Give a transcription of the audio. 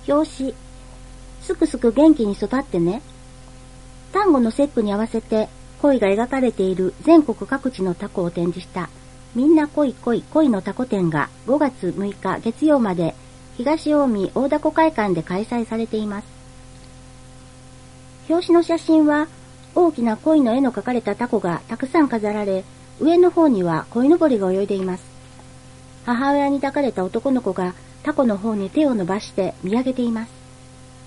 表紙。すくすく元気に育ってね。端午の節句に合わせて鯉が描かれている全国各地のタコを展示したみんな鯉鯉鯉のタコ展が5月6日月曜まで東近江大凧会館で開催されています。表紙の写真は大きな鯉の絵の描かれたタコがたくさん飾られ、上の方には鯉のぼりが泳いでいます。母親に抱かれた男の子がタコの方に手を伸ばして見上げています。